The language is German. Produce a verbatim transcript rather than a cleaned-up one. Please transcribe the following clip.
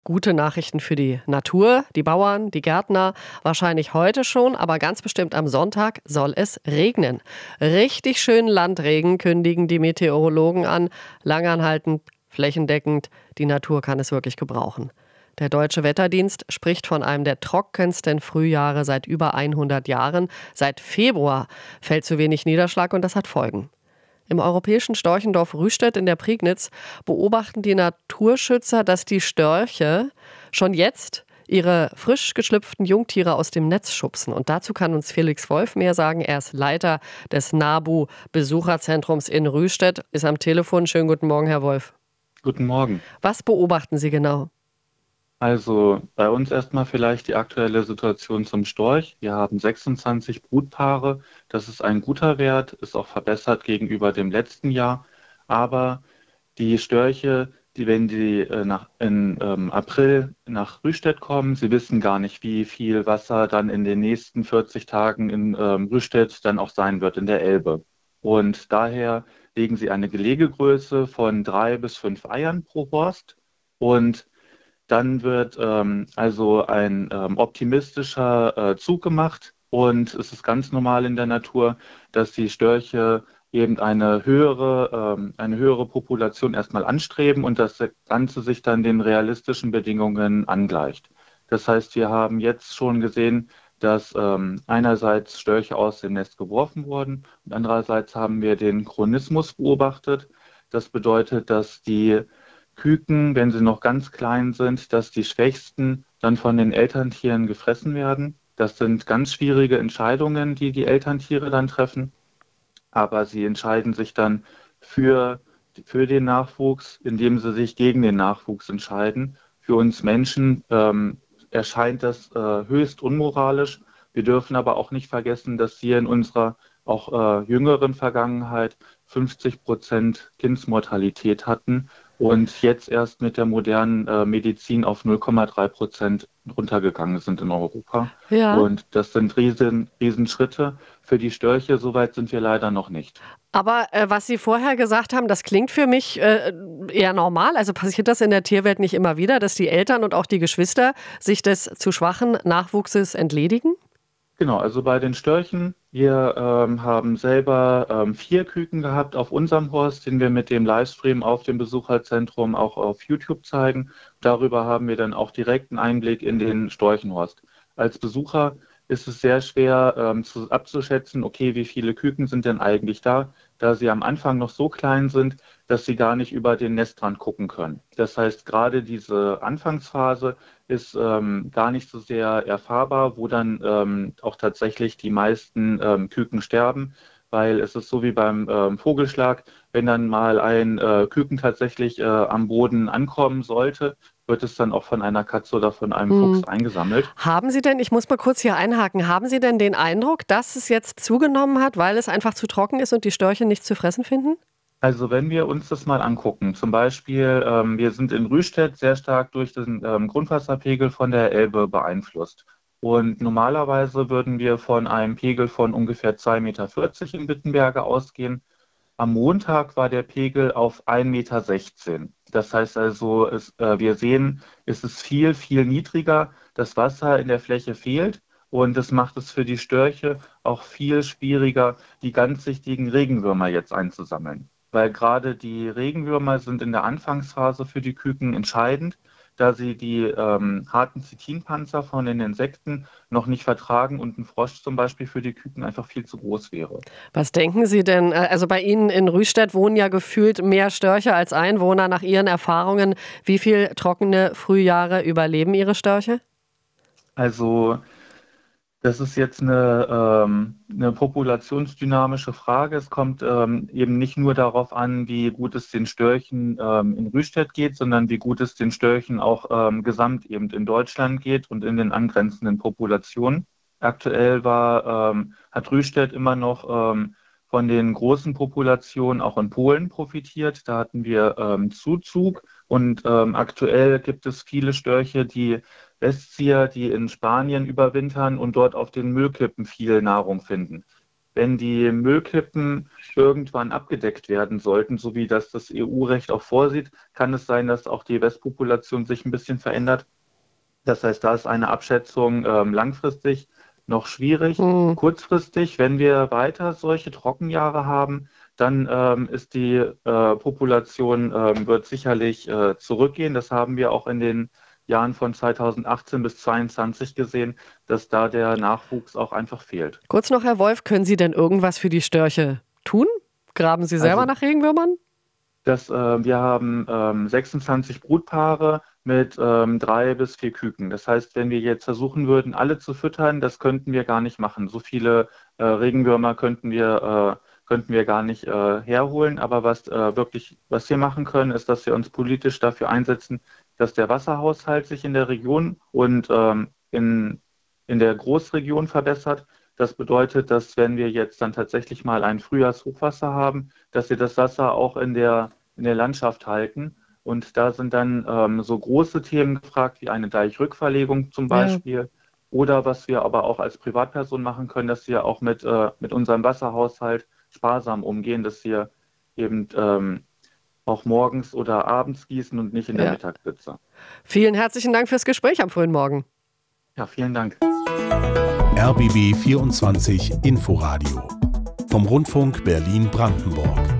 gute Nachrichten für die Natur, die Bauern, die Gärtner. Wahrscheinlich heute schon, aber ganz bestimmt am Sonntag soll es regnen. Richtig schönen Landregen kündigen die Meteorologen an. Langanhaltend, flächendeckend. Die Natur kann es wirklich gebrauchen. Der Deutsche Wetterdienst spricht von einem der trockensten Frühjahre seit über hundert Jahren. Seit Februar fällt zu wenig Niederschlag und das hat Folgen. Im europäischen Storchendorf Rüstedt in der Prignitz beobachten die Naturschützer, dass die Störche schon jetzt ihre frisch geschlüpften Jungtiere aus dem Netz schubsen. Und dazu kann uns Felix Wolf mehr sagen. Er ist Leiter des NABU-Besucherzentrums in Rüstedt, ist am Telefon. Schönen guten Morgen, Herr Wolf. Guten Morgen. Was beobachten Sie genau? Also bei uns erstmal vielleicht die aktuelle Situation zum Storch. Wir haben sechsundzwanzig Brutpaare. Das ist ein guter Wert, ist auch verbessert gegenüber dem letzten Jahr. Aber die Störche, die, wenn die äh, nach, in ähm, April nach Rüstedt kommen, sie wissen gar nicht, wie viel Wasser dann in den nächsten vierzig Tagen in ähm, Rüstedt dann auch sein wird, in der Elbe. Und daher legen sie eine Gelegegröße von drei bis fünf Eiern pro Horst. Und dann wird ähm, also ein ähm, optimistischer äh, Zug gemacht und es ist ganz normal in der Natur, dass die Störche eben eine höhere, ähm, eine höhere Population erstmal anstreben und das Ganze sich dann den realistischen Bedingungen angleicht. Das heißt, wir haben jetzt schon gesehen, dass ähm, einerseits Störche aus dem Nest geworfen wurden und andererseits haben wir den Chronismus beobachtet. Das bedeutet, dass die Küken, wenn sie noch ganz klein sind, dass die Schwächsten dann von den Elterntieren gefressen werden. Das sind ganz schwierige Entscheidungen, die die Elterntiere dann treffen. Aber sie entscheiden sich dann für, für den Nachwuchs, indem sie sich gegen den Nachwuchs entscheiden. Für uns Menschen ähm, erscheint das äh, höchst unmoralisch. Wir dürfen aber auch nicht vergessen, dass wir in unserer auch äh, jüngeren Vergangenheit fünfzig Prozent Kindsmortalität hatten und jetzt erst mit der modernen äh, Medizin auf null Komma drei Prozent runtergegangen sind in Europa. Ja. Und das sind riesen, riesen Schritte für die Störche. Soweit sind wir leider noch nicht. Aber äh, was Sie vorher gesagt haben, das klingt für mich äh, eher normal. Also passiert das in der Tierwelt nicht immer wieder, dass die Eltern und auch die Geschwister sich des zu schwachen Nachwuchses entledigen? Genau, also bei den Störchen, wir ähm, haben selber ähm, vier Küken gehabt auf unserem Horst, den wir mit dem Livestream auf dem Besucherzentrum auch auf YouTube zeigen. Darüber haben wir dann auch direkten Einblick in den Storchenhorst. Als Besucher ist es sehr schwer ähm, zu, abzuschätzen, okay, wie viele Küken sind denn eigentlich da, da sie am Anfang noch so klein sind, dass sie gar nicht über den Nestrand gucken können. Das heißt, gerade diese Anfangsphase ist ähm, gar nicht so sehr erfahrbar, wo dann ähm, auch tatsächlich die meisten ähm, Küken sterben, weil es ist so wie beim ähm, Vogelschlag, wenn dann mal ein äh, Küken tatsächlich äh, am Boden ankommen sollte, wird es dann auch von einer Katze oder von einem Hm. Fuchs eingesammelt. Haben Sie denn, ich muss mal kurz hier einhaken, haben Sie denn den Eindruck, dass es jetzt zugenommen hat, weil es einfach zu trocken ist und die Störche nichts zu fressen finden? Also wenn wir uns das mal angucken, zum Beispiel, ähm, wir sind in Rüstedt sehr stark durch den ähm, Grundwasserpegel von der Elbe beeinflusst. Und normalerweise würden wir von einem Pegel von ungefähr zwei Meter vierzig in Wittenberge ausgehen. Am Montag war der Pegel auf ein Meter sechzehn. Das heißt also, es, äh, wir sehen, es ist viel, viel niedriger. Das Wasser in der Fläche fehlt und das macht es für die Störche auch viel schwieriger, die ganzsichtigen Regenwürmer jetzt einzusammeln. Weil gerade die Regenwürmer sind in der Anfangsphase für die Küken entscheidend, da sie die ähm, harten Chitinpanzer von den Insekten noch nicht vertragen und ein Frosch zum Beispiel für die Küken einfach viel zu groß wäre. Was denken Sie denn? äh, Also bei Ihnen in Rüstedt wohnen ja gefühlt mehr Störche als Einwohner. Nach Ihren Erfahrungen, wie viel trockene Frühjahre überleben Ihre Störche? Also das ist jetzt eine, ähm, eine populationsdynamische Frage. Es kommt ähm, eben nicht nur darauf an, wie gut es den Störchen ähm, in Rüstedt geht, sondern wie gut es den Störchen auch ähm, gesamt eben in Deutschland geht und in den angrenzenden Populationen. Aktuell war, ähm, hat Rüstedt immer noch ähm, von den großen Populationen auch in Polen profitiert. Da hatten wir ähm, Zuzug und ähm, aktuell gibt es viele Störche, die Westzieher, die in Spanien überwintern und dort auf den Müllkippen viel Nahrung finden. wenn die Müllkippen irgendwann abgedeckt werden sollten, so wie das das E U-Recht auch vorsieht, kann es sein, dass auch die Westpopulation sich ein bisschen verändert. Das heißt, da ist eine Abschätzung ähm, langfristig noch schwierig. Hm. Kurzfristig, wenn wir weiter solche Trockenjahre haben, dann ähm, ist die äh, Population ähm, wird sicherlich äh, zurückgehen. Das haben wir auch in den Jahren von zweitausendachtzehn bis zweitausendzweiundzwanzig gesehen, dass da der Nachwuchs auch einfach fehlt. Kurz noch, Herr Wolf, können Sie denn irgendwas für die Störche tun? Graben Sie selber Also nach Regenwürmern? das, äh, wir haben ähm, sechsundzwanzig Brutpaare mit ähm, drei bis vier Küken. Das heißt, wenn wir jetzt versuchen würden, alle zu füttern, das könnten wir gar nicht machen. So viele äh, Regenwürmer könnten wir, äh, könnten wir gar nicht äh, herholen. Aber was äh, wirklich, was wir machen können, ist, dass wir uns politisch dafür einsetzen, dass der Wasserhaushalt sich in der Region und ähm, in, in der Großregion verbessert. Das bedeutet, dass wenn wir jetzt dann tatsächlich mal ein Frühjahrshochwasser haben, dass wir das Wasser auch in der, in der Landschaft halten. Und da sind dann ähm, so große Themen gefragt, wie eine Deichrückverlegung zum Ja. Beispiel. Oder was wir aber auch als Privatperson machen können, dass wir auch mit, äh, mit unserem Wasserhaushalt sparsam umgehen, dass wir eben ähm, auch morgens oder abends gießen und nicht in der Ja. Mittagspitze. Vielen herzlichen Dank fürs Gespräch am frühen Morgen. Ja, vielen Dank. R B B vierundzwanzig Inforadio vom Rundfunk Berlin-Brandenburg.